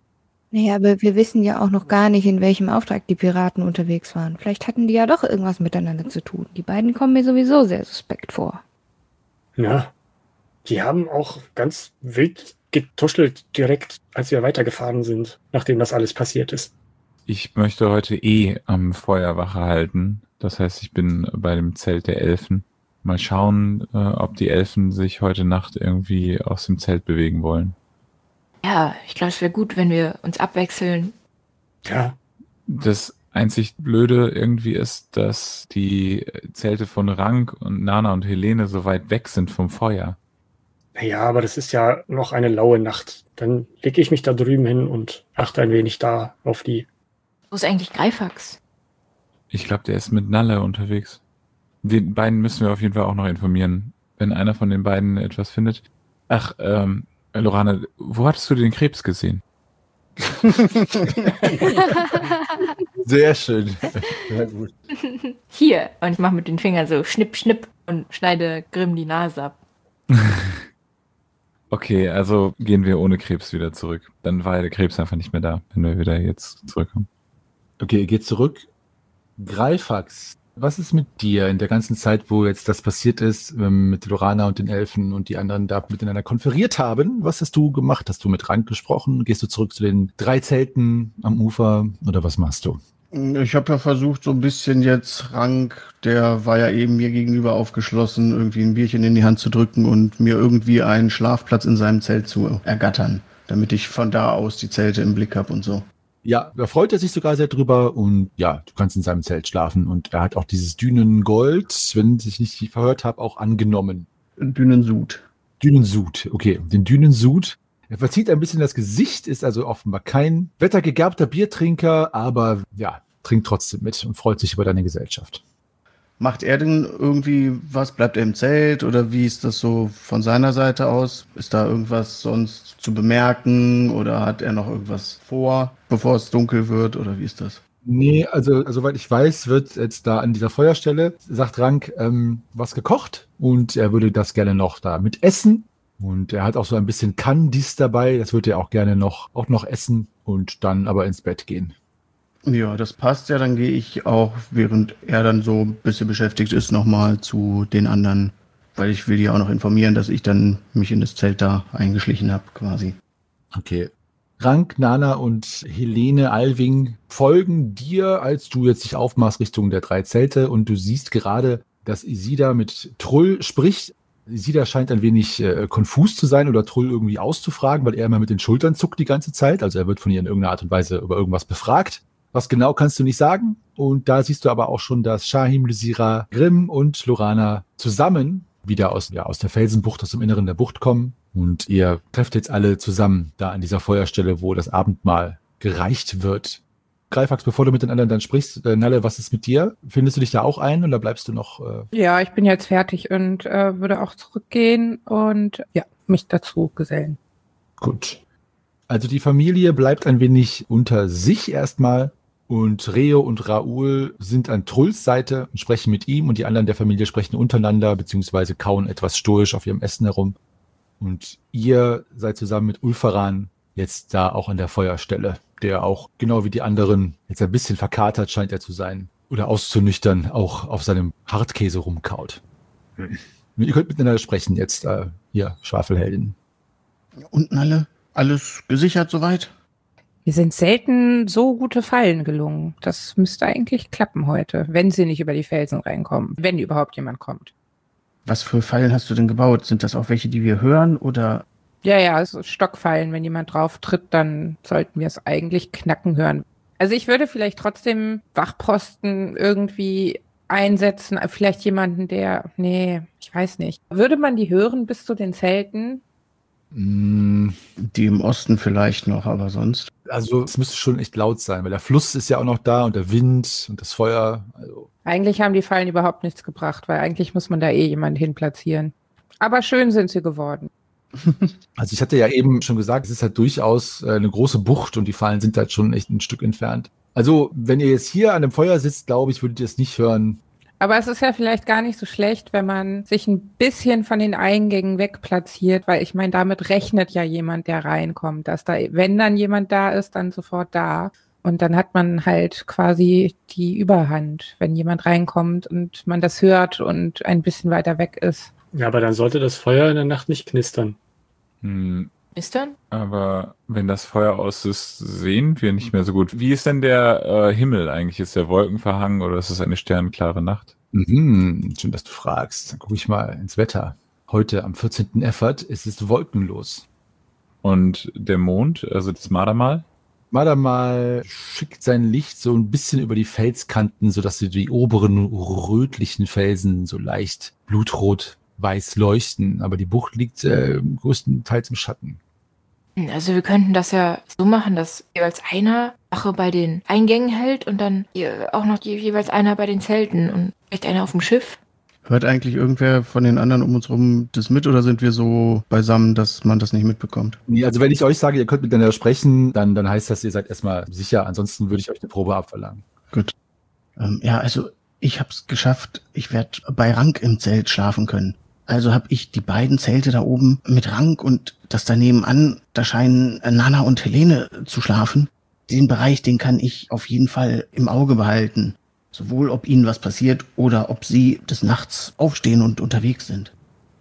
Naja, aber wir wissen ja auch noch gar nicht, in welchem Auftrag die Piraten unterwegs waren. Vielleicht hatten die ja doch irgendwas miteinander zu tun. Die beiden kommen mir sowieso sehr suspekt vor. Ja, die haben auch ganz wild getuschelt direkt, als wir weitergefahren sind, nachdem das alles passiert ist. Ich möchte heute eh am Feuer Wache halten. Das heißt, ich bin bei dem Zelt der Elfen. Mal schauen, äh, ob die Elfen sich heute Nacht irgendwie aus dem Zelt bewegen wollen. Ja, ich glaube, es wäre gut, wenn wir uns abwechseln. Ja. Das einzig Blöde irgendwie ist, dass die Zelte von Rank und Nana und Helene so weit weg sind vom Feuer. Ja, aber das ist ja noch eine laue Nacht. Dann lege ich mich da drüben hin und achte ein wenig da auf die. Wo ist eigentlich Greifax? Ich glaube, der ist mit Nalle unterwegs. Den beiden müssen wir auf jeden Fall auch noch informieren, wenn einer von den beiden etwas findet. Ach, ähm, Lorana, wo hattest du den Krebs gesehen? Sehr schön. Sehr gut. Hier. Und ich mache mit den Fingern so schnipp, schnipp und schneide Grimm die Nase ab. Okay, also gehen wir ohne Krebs wieder zurück. Dann war ja der Krebs einfach nicht mehr da, wenn wir wieder jetzt zurückkommen. Okay, ihr geht zurück. Greifax, was ist mit dir in der ganzen Zeit, wo jetzt das passiert ist, ähm, mit Lorana und den Elfen und die anderen da miteinander konferiert haben? Was hast du gemacht? Hast du mit Rank gesprochen? Gehst du zurück zu den drei Zelten am Ufer oder was machst du? Ich habe ja versucht, so ein bisschen jetzt Rank, der war ja eben mir gegenüber aufgeschlossen, irgendwie ein Bierchen in die Hand zu drücken und mir irgendwie einen Schlafplatz in seinem Zelt zu ergattern, damit ich von da aus die Zelte im Blick habe und so. Ja, da freut er sich sogar sehr drüber und ja, du kannst in seinem Zelt schlafen und er hat auch dieses Dünengold, wenn ich nicht verhört habe, auch angenommen. Dünensud. Dünensud, okay, den Dünensud. Er verzieht ein bisschen das Gesicht, ist also offenbar kein wettergegerbter Biertrinker, aber ja, trinkt trotzdem mit und freut sich über deine Gesellschaft. Macht er denn irgendwie was? Bleibt er im Zelt oder wie ist das so von seiner Seite aus? Ist da irgendwas sonst zu bemerken oder hat er noch irgendwas vor, bevor es dunkel wird oder wie ist das? Nee, also soweit ich weiß, wird jetzt da an dieser Feuerstelle, sagt Rank, ähm, was gekocht und er würde das gerne noch da mit essen. Und er hat auch so ein bisschen Kandis dabei, das würde er auch gerne noch, auch noch essen und dann aber ins Bett gehen. Ja, das passt ja, dann gehe ich auch, während er dann so ein bisschen beschäftigt ist, nochmal zu den anderen, weil ich will die auch noch informieren, dass ich dann mich in das Zelt da eingeschlichen habe, quasi. Okay. Rank, Nana und Helene Alving folgen dir, als du jetzt dich aufmachst Richtung der drei Zelte und du siehst gerade, dass Isida mit Trull spricht. Isida scheint ein wenig äh, konfus zu sein oder Trull irgendwie auszufragen, weil er immer mit den Schultern zuckt die ganze Zeit. Also er wird von ihr in irgendeiner Art und Weise über irgendwas befragt. Was genau kannst du nicht sagen. Und da siehst du aber auch schon, dass Shahim, Lysira, Grimm und Lorana zusammen wieder aus, ja, aus der Felsenbucht, aus dem Inneren der Bucht kommen. Und ihr trefft jetzt alle zusammen da an dieser Feuerstelle, wo das Abendmahl gereicht wird. Greifax, bevor du mit den anderen dann sprichst, äh, Nalle, was ist mit dir? Findest du dich da auch ein oder bleibst du noch? Äh Ja, ich bin jetzt fertig und äh, würde auch zurückgehen und ja, mich dazu gesellen. Gut. Also die Familie bleibt ein wenig unter sich erstmal und Reo und Raoul sind an Trulls Seite und sprechen mit ihm und die anderen der Familie sprechen untereinander beziehungsweise kauen etwas stoisch auf ihrem Essen herum. Und ihr seid zusammen mit Ulfaran jetzt da auch an der Feuerstelle, der auch, genau wie die anderen, jetzt ein bisschen verkatert scheint er zu sein oder auszunüchtern, auch auf seinem Hartkäse rumkaut. Hm. Ihr könnt miteinander sprechen jetzt, äh, hier, Schwafelheldin. Unten alle? Alles gesichert soweit? Wir sind selten so gute Fallen gelungen. Das müsste eigentlich klappen heute, wenn sie nicht über die Felsen reinkommen, wenn überhaupt jemand kommt. Was für Fallen hast du denn gebaut? Sind das auch welche, die wir hören oder? Ja, ja, also Stockfallen. Wenn jemand drauf tritt, dann sollten wir es eigentlich knacken hören. Also ich würde vielleicht trotzdem Wachposten irgendwie einsetzen. Vielleicht jemanden, der, nee, ich weiß nicht. Würde man die hören bis zu den Zelten? Mm, Die im Osten vielleicht noch, aber sonst. Also es müsste schon echt laut sein, weil der Fluss ist ja auch noch da und der Wind und das Feuer. Also. Eigentlich haben die Fallen überhaupt nichts gebracht, weil eigentlich muss man da eh jemanden hin platzieren. Aber schön sind sie geworden. Also ich hatte ja eben schon gesagt, es ist halt durchaus eine große Bucht und die Fallen sind halt schon echt ein Stück entfernt. Also wenn ihr jetzt hier an dem Feuer sitzt, glaube ich, würdet ihr es nicht hören. Aber es ist ja vielleicht gar nicht so schlecht, wenn man sich ein bisschen von den Eingängen wegplatziert, weil ich meine, damit rechnet ja jemand, der reinkommt, dass da, wenn dann jemand da ist, dann sofort da. Und dann hat man halt quasi die Überhand, wenn jemand reinkommt und man das hört und ein bisschen weiter weg ist. Ja, aber dann sollte das Feuer in der Nacht nicht knistern. Hm, Knistern? aber wenn das Feuer aus ist, sehen wir nicht mehr so gut. Wie ist denn der äh, Himmel eigentlich? Ist der wolkenverhangen oder ist es eine sternklare Nacht? Mhm, schön, dass du fragst. Dann gucke ich mal ins Wetter. Heute am vierzehnten Effert ist es wolkenlos. Und der Mond, also das Mardermal? Madamal schickt sein Licht so ein bisschen über die Felskanten, sodass sie die oberen rötlichen Felsen so leicht blutrot-weiß leuchten. Aber die Bucht liegt äh, größtenteils im Schatten. Also wir könnten das ja so machen, dass jeweils einer Wache bei den Eingängen hält und dann je- auch noch je- jeweils einer bei den Zelten und vielleicht einer auf dem Schiff. Hört eigentlich irgendwer von den anderen um uns rum das mit oder sind wir so beisammen, dass man das nicht mitbekommt? Nee, also wenn ich euch sage, ihr könnt miteinander sprechen, dann, dann heißt das, ihr seid erstmal sicher. Ansonsten würde ich euch eine Probe abverlangen. Gut. Ähm, ja, also ich hab's geschafft. Ich werde bei Rank im Zelt schlafen können. Also habe ich die beiden Zelte da oben mit Rank und das daneben an, da scheinen Nana und Helene zu schlafen. Den Bereich, den kann ich auf jeden Fall im Auge behalten. Sowohl ob ihnen was passiert oder ob sie des Nachts aufstehen und unterwegs sind.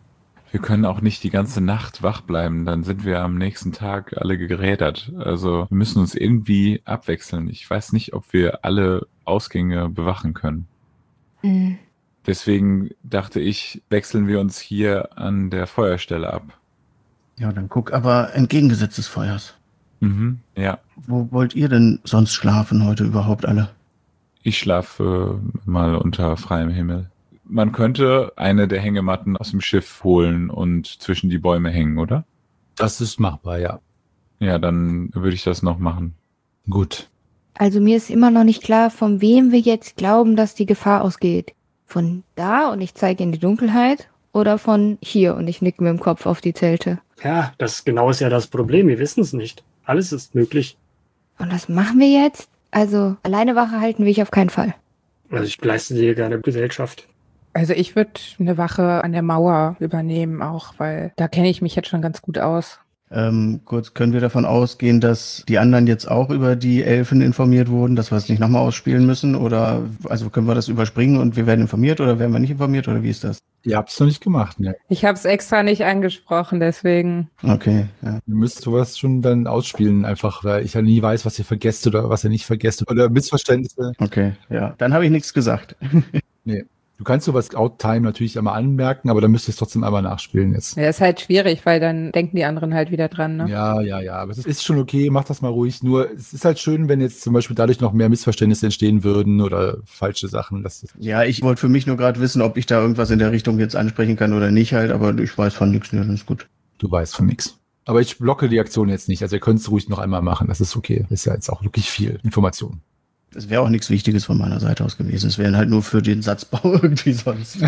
Wir können auch nicht die ganze Nacht wach bleiben, dann sind wir am nächsten Tag alle gerädert. Also wir müssen uns irgendwie abwechseln. Ich weiß nicht, ob wir alle Ausgänge bewachen können. Mhm. Deswegen dachte ich, wechseln wir uns hier an der Feuerstelle ab. Ja, dann guck aber entgegengesetzt des Feuers. Mhm, ja. Wo wollt ihr denn sonst schlafen heute überhaupt alle? Ich schlafe mal unter freiem Himmel. Man könnte eine der Hängematten aus dem Schiff holen und zwischen die Bäume hängen, oder? Das ist machbar, ja. Ja, dann würde ich das noch machen. Gut. Also mir ist immer noch nicht klar, von wem wir jetzt glauben, dass die Gefahr ausgeht. Von da und ich zeige in die Dunkelheit oder von hier und ich nicke mit dem Kopf auf die Zelte. Ja, das genau ist ja das Problem. Wir wissen es nicht. Alles ist möglich. Und was machen wir jetzt? Also alleine Wache halten will ich auf keinen Fall. Also ich leiste dir gerne Gesellschaft. Also ich würde eine Wache an der Mauer übernehmen auch, weil da kenne ich mich jetzt schon ganz gut aus. Ähm, kurz, können wir davon ausgehen, dass die anderen jetzt auch über die Elfen informiert wurden, dass wir es nicht nochmal ausspielen müssen? Oder also können wir das überspringen und wir werden informiert oder werden wir nicht informiert oder wie ist das? Ihr habt es noch nicht gemacht, ne? Ich habe es extra nicht angesprochen, deswegen. Okay, ja. Ihr müsst sowas schon dann ausspielen, einfach, weil ich ja nie weiß, was ihr vergesst oder was ihr nicht vergesst. Oder Missverständnisse. Okay, ja. Dann habe ich nichts gesagt. Nee. Du kannst sowas Outtime natürlich einmal anmerken, aber dann müsst ihr es trotzdem einmal nachspielen jetzt. Ja, ist halt schwierig, weil dann denken die anderen halt wieder dran, ne? Ja, ja, ja, aber es ist schon okay, macht das mal ruhig. Nur es ist halt schön, wenn jetzt zum Beispiel dadurch noch mehr Missverständnisse entstehen würden oder falsche Sachen. Das ist Ja, ich wollte für mich nur gerade wissen, ob ich da irgendwas in der Richtung jetzt ansprechen kann oder nicht halt, aber ich weiß von nichts, das ist gut. Du weißt von nichts. Aber ich blocke die Aktion jetzt nicht. Also ihr könnt es ruhig noch einmal machen. Das ist okay. Das ist ja jetzt auch wirklich viel Information. Es wäre auch nichts Wichtiges von meiner Seite aus gewesen. Es wäre halt nur für den Satzbau irgendwie sonst.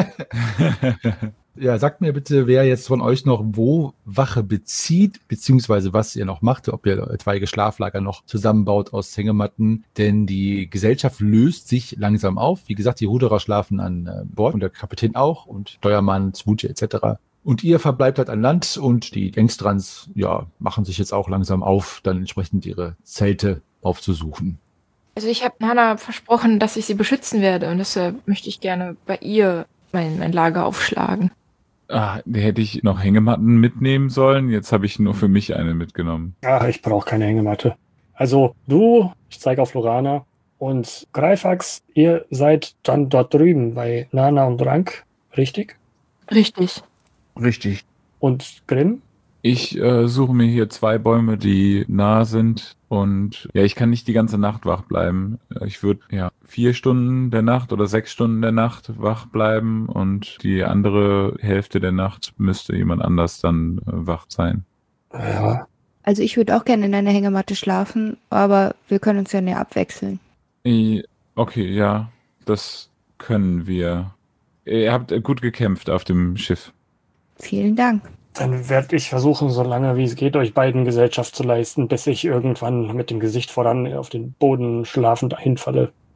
Ja, sagt mir bitte, wer jetzt von euch noch wo Wache bezieht, beziehungsweise was ihr noch macht, ob ihr etwaige Schlaflager noch zusammenbaut aus Hängematten, denn die Gesellschaft löst sich langsam auf. Wie gesagt, die Ruderer schlafen an äh, Bord und der Kapitän auch und Steuermann, Zwutsche et cetera. Und ihr verbleibt halt an Land und die Engstrans, ja, machen sich jetzt auch langsam auf, dann entsprechend ihre Zelte aufzusuchen. Also ich habe Nana versprochen, dass ich sie beschützen werde und deshalb möchte ich gerne bei ihr mein, mein Lager aufschlagen. Ah, die hätte ich noch Hängematten mitnehmen sollen. Jetzt habe ich nur für mich eine mitgenommen. Ah, ich brauche keine Hängematte. Also du, ich zeige auf Lorana und Greifax, ihr seid dann dort drüben bei Nana und Rank, richtig? Richtig. Richtig. Und Grimm? Ich äh, suche mir hier zwei Bäume, die nah sind und ja, ich kann nicht die ganze Nacht wach bleiben. Ich würde ja vier Stunden der Nacht oder sechs Stunden der Nacht wach bleiben und die andere Hälfte der Nacht müsste jemand anders dann äh, wach sein. Ja. Also ich würde auch gerne in einer Hängematte schlafen, aber wir können uns ja näher abwechseln. I- Okay, ja, das können wir. Ihr habt äh, gut gekämpft auf dem Schiff. Vielen Dank. Dann werde ich versuchen, so lange wie es geht, euch beiden Gesellschaft zu leisten, bis ich irgendwann mit dem Gesicht voran auf den Boden schlafend hinfalle.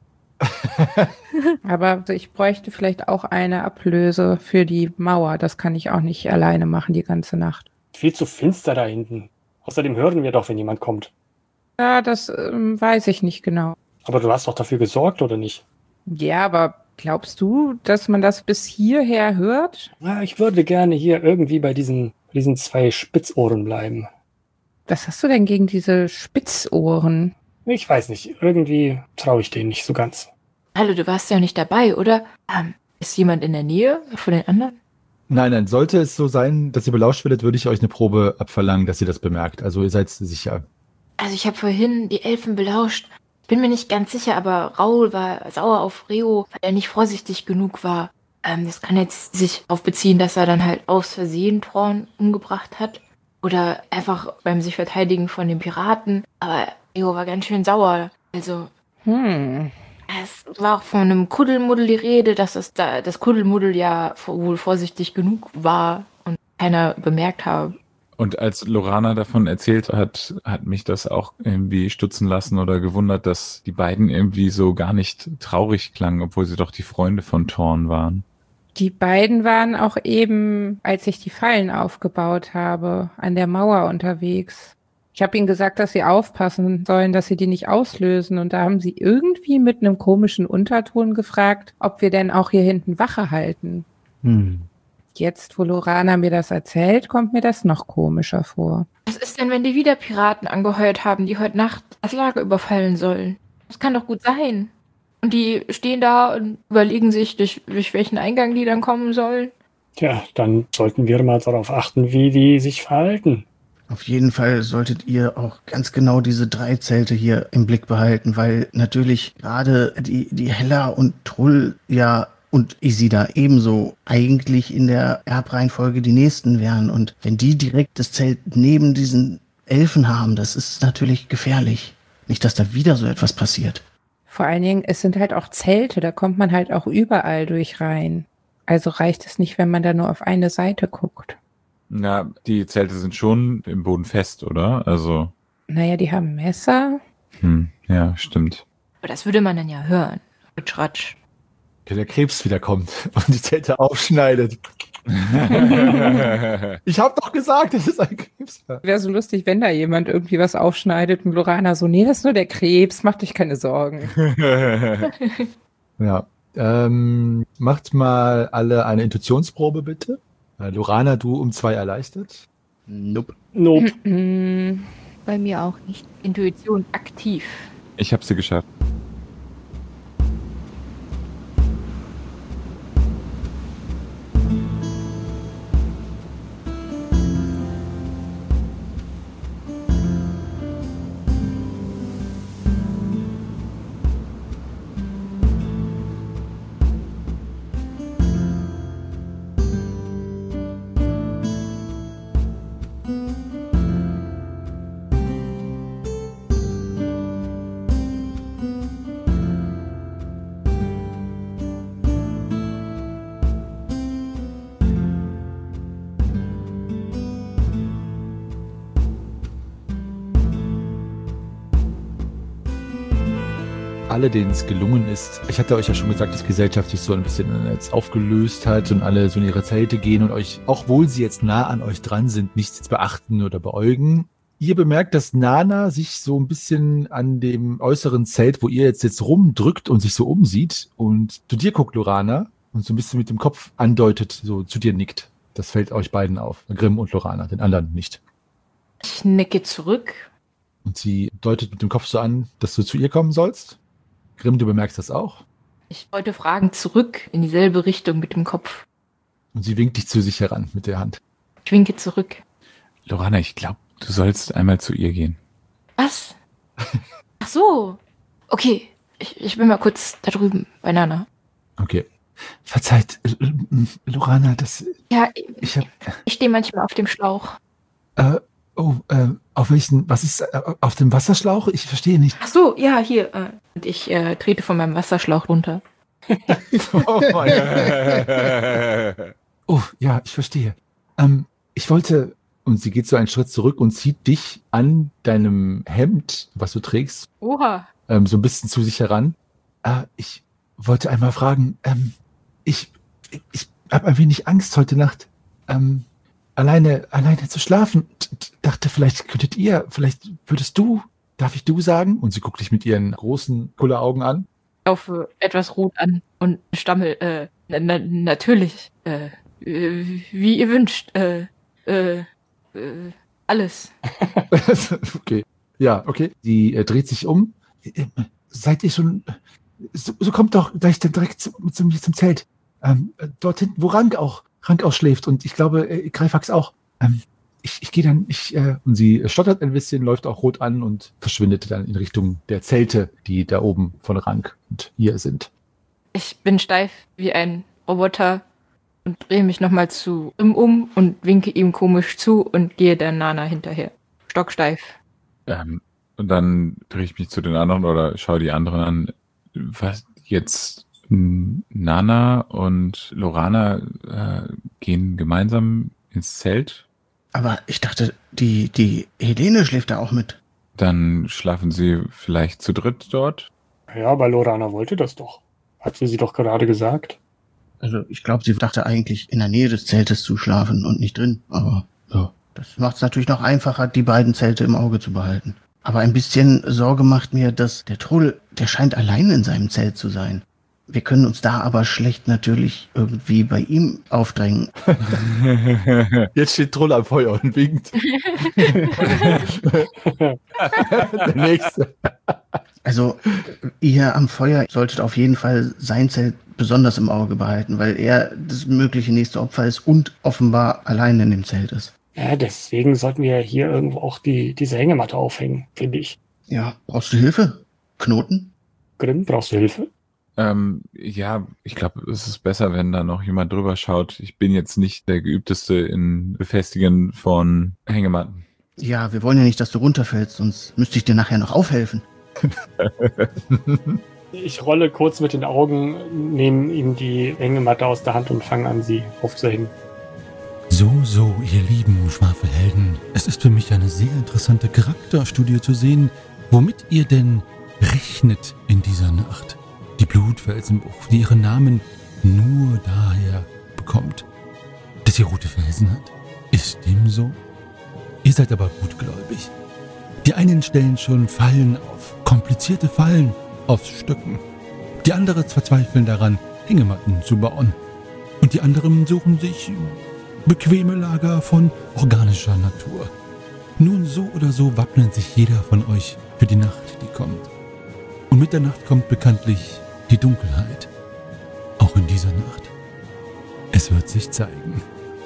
Aber ich bräuchte vielleicht auch eine Ablöse für die Mauer. Das kann ich auch nicht alleine machen die ganze Nacht. Viel zu finster da hinten. Außerdem hören wir doch, wenn jemand kommt. Ja, das ähm, weiß ich nicht genau. Aber du hast doch dafür gesorgt, oder nicht? Ja, aber glaubst du, dass man das bis hierher hört? Ja, ich würde gerne hier irgendwie bei diesen, bei diesen zwei Spitzohren bleiben. Was hast du denn gegen diese Spitzohren? Ich weiß nicht, irgendwie traue ich denen nicht so ganz. Hallo, du warst ja nicht dabei, oder? Ähm, ist jemand in der Nähe von den anderen? Nein, nein, sollte es so sein, dass ihr belauscht werdet, würde ich euch eine Probe abverlangen, dass ihr das bemerkt. Also ihr seid sicher. Also ich habe vorhin die Elfen belauscht. Bin mir nicht ganz sicher, aber Raoul war sauer auf Reo, weil er nicht vorsichtig genug war. Ähm, das kann jetzt sich darauf beziehen, dass er dann halt aus Versehen Thorn umgebracht hat. Oder einfach beim sich verteidigen von den Piraten. Aber Reo war ganz schön sauer. Also, Hm. es war auch von einem Kuddelmuddel die Rede, dass das, da, das Kuddelmuddel ja wohl vorsichtig genug war und keiner bemerkt habe. Und als Lorana davon erzählt hat, hat mich das auch irgendwie stutzen lassen oder gewundert, dass die beiden irgendwie so gar nicht traurig klangen, obwohl sie doch die Freunde von Thorn waren. Die beiden waren auch eben, als ich die Fallen aufgebaut habe, an der Mauer unterwegs. Ich habe ihnen gesagt, dass sie aufpassen sollen, dass sie die nicht auslösen. Und da haben sie irgendwie mit einem komischen Unterton gefragt, ob wir denn auch hier hinten Wache halten. Hm. Jetzt, wo Lorana mir das erzählt, kommt mir das noch komischer vor. Was ist denn, wenn die wieder Piraten angeheuert haben, die heute Nacht das Lager überfallen sollen? Das kann doch gut sein. Und die stehen da und überlegen sich, durch, durch welchen Eingang die dann kommen sollen. Tja, dann sollten wir mal darauf achten, wie die sich verhalten. Auf jeden Fall solltet ihr auch ganz genau diese drei Zelte hier im Blick behalten, weil natürlich gerade die, die Hella und Trull ja und Isida ebenso eigentlich in der Erbreihenfolge die Nächsten wären. Und wenn die direkt das Zelt neben diesen Elfen haben, das ist natürlich gefährlich. Nicht, dass da wieder so etwas passiert. Vor allen Dingen, es sind halt auch Zelte, da kommt man halt auch überall durch rein. Also reicht es nicht, wenn man da nur auf eine Seite guckt. Ja, die Zelte sind schon im Boden fest, oder? Also. Naja, die haben Messer. Hm, ja, stimmt. Aber das würde man dann ja hören. Ritsch, ratsch. Okay, der Krebs wieder kommt und die Zelte aufschneidet. Ich hab doch gesagt, das ist ein Krebs. Wäre so lustig, wenn da jemand irgendwie was aufschneidet und Lorana so, nee, das ist nur der Krebs, macht euch keine Sorgen. Ja, ähm, macht mal alle eine Intuitionsprobe, bitte. Äh, Lorana, du um zwei erleichtert. Nope. Nope. Mm, Bei mir auch nicht. Intuition aktiv. Ich habe sie geschafft. Alle, denen es gelungen ist, ich hatte euch ja schon gesagt, dass die Gesellschaft sich so ein bisschen jetzt aufgelöst hat und alle so in ihre Zelte gehen und euch, auch wohl sie jetzt nah an euch dran sind, nichts beachten oder beäugen. Ihr bemerkt, dass Nana sich so ein bisschen an dem äußeren Zelt, wo ihr jetzt, jetzt rumdrückt und sich so umsieht und zu dir guckt, Lorana, und so ein bisschen mit dem Kopf andeutet, so zu dir nickt. Das fällt euch beiden auf, Grimm und Lorana, den anderen nicht. Ich nicke zurück. Und sie deutet mit dem Kopf so an, dass du zu ihr kommen sollst. Grimm, du bemerkst das auch. Ich wollte Fragen zurück in dieselbe Richtung mit dem Kopf. Und sie winkt dich zu sich heran mit der Hand. Ich winke zurück. Lorana, ich glaube, du sollst einmal zu ihr gehen. Was? Ach so. Okay, ich, ich bin mal kurz da drüben bei Nana. Okay. Verzeiht, Lorana, das... Ja, Ich hab... ich stehe manchmal auf dem Schlauch. Äh, oh, äh, auf welchen... Was ist... Äh, auf dem Wasserschlauch? Ich verstehe nicht. Ach so, ja, hier. Äh, und ich äh, trete von meinem Wasserschlauch runter. Oh, mein Gott. Oh, ja, ich verstehe. Ähm, ich wollte... Und sie geht so einen Schritt zurück und zieht dich an deinem Hemd, was du trägst, Oha. ähm, so ein bisschen zu sich heran. Äh, ich wollte einmal fragen, ähm, ich, ich habe ein wenig Angst heute Nacht, ähm, alleine, alleine zu schlafen. D- dachte, vielleicht könntet ihr, vielleicht würdest du, darf ich du sagen? Und sie guckt dich mit ihren großen Kulleraugen an. Auf äh, etwas rot an und stammel, äh, na, na, natürlich, äh, äh, wie ihr wünscht, äh, äh, äh, alles. Okay. Ja, okay. Sie äh, dreht sich um. Äh, seid ihr schon... So, so kommt doch gleich dann direkt zu, zu mir zum Zelt. Ähm, äh, dort hinten, wo Rank auch, Rank auch schläft. Und ich glaube, äh, Greifax auch. Ähm, ich ich gehe dann... ich äh, Und sie stottert ein bisschen, läuft auch rot an und verschwindet dann in Richtung der Zelte, die da oben von Rank und ihr sind. Ich bin steif wie ein Roboter und drehe mich nochmal zu ihm um und winke ihm komisch zu und gehe der Nana hinterher. Stocksteif. Ähm, und dann drehe ich mich zu den anderen oder schaue die anderen an. Was jetzt m, Nana und Lorana äh, gehen gemeinsam ins Zelt. Aber ich dachte, die, die Helene schläft da auch mit. Dann schlafen sie vielleicht zu dritt dort. Ja, aber Lorana wollte das doch. Hat sie sie doch gerade gesagt. Also ich glaube, sie dachte eigentlich in der Nähe des Zeltes zu schlafen und nicht drin. Aber ja, das macht es natürlich noch einfacher, die beiden Zelte im Auge zu behalten. Aber ein bisschen Sorge macht mir, dass der Trull, der scheint allein in seinem Zelt zu sein. Wir können uns da aber schlecht natürlich irgendwie bei ihm aufdrängen. Jetzt steht Troll am Feuer und winkt. Der nächste. Also ihr am Feuer solltet auf jeden Fall sein Zelt besonders im Auge behalten, weil er das mögliche nächste Opfer ist und offenbar allein in dem Zelt ist. Ja, deswegen sollten wir hier irgendwo auch die, diese Hängematte aufhängen, finde ich. Ja, brauchst du Hilfe? Knoten? Grimm, brauchst du Hilfe? Ähm, ja, ich glaube, es ist besser, wenn da noch jemand drüber schaut. Ich bin jetzt nicht der Geübteste in Befestigen von Hängematten. Ja, wir wollen ja nicht, dass du runterfällst, sonst müsste ich dir nachher noch aufhelfen. Ich rolle kurz mit den Augen, nehme ihm die Hängematte aus der Hand und fange an, sie aufzuhängen. So, so, ihr lieben Schwafelhelden. Es ist für mich eine sehr interessante Charakterstudie zu sehen, womit ihr denn rechnet in dieser Nacht. Die Blutfelsenbucht, die ihren Namen nur daher bekommt, dass sie rote Felsen hat. Ist dem so? Ihr seid aber gutgläubig. Die einen stellen schon Fallen auf, komplizierte Fallen aus Stücken. Die anderen verzweifeln daran, Hängematten zu bauen. Und die anderen suchen sich bequeme Lager von organischer Natur. Nun, so oder so wappnet sich jeder von euch für die Nacht, die kommt. Und mit der Nacht kommt bekanntlich die Dunkelheit. Auch in dieser Nacht. Es wird sich zeigen.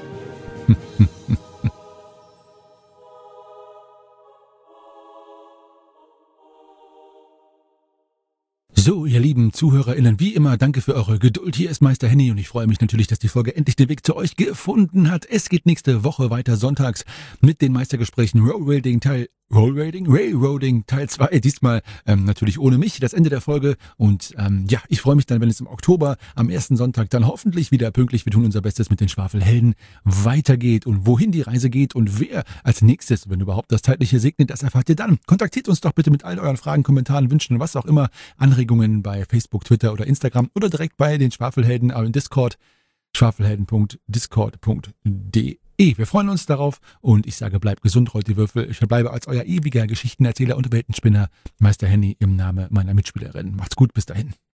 So, ihr lieben ZuhörerInnen, wie immer, danke für eure Geduld. Hier ist Meister Henny und ich freue mich natürlich, dass die Folge endlich den Weg zu euch gefunden hat. Es geht nächste Woche weiter sonntags mit den Meistergesprächen Rollraiding Teil Rollraiding? Railroading Teil zwei, diesmal ähm, natürlich ohne mich, das Ende der Folge. Und ähm, ja, ich freue mich dann, wenn es im Oktober am ersten Sonntag dann hoffentlich wieder pünktlich, wir tun unser Bestes mit den Schwafelhelden, weitergeht. Und wohin die Reise geht und wer als nächstes, wenn überhaupt das Zeitliche segnet, das erfahrt ihr dann. Kontaktiert uns doch bitte mit all euren Fragen, Kommentaren, Wünschen und was auch immer, Anregungen bei Facebook, Twitter oder Instagram oder direkt bei den Schwafelhelden auf Discord, schwafelhelden punkt discord punkt de. Wir freuen uns darauf und ich sage, bleibt gesund, rollt die Würfel. Ich verbleibe als euer ewiger Geschichtenerzähler und Weltenspinner, Meister Henny im Namen meiner Mitspielerin. Macht's gut, bis dahin.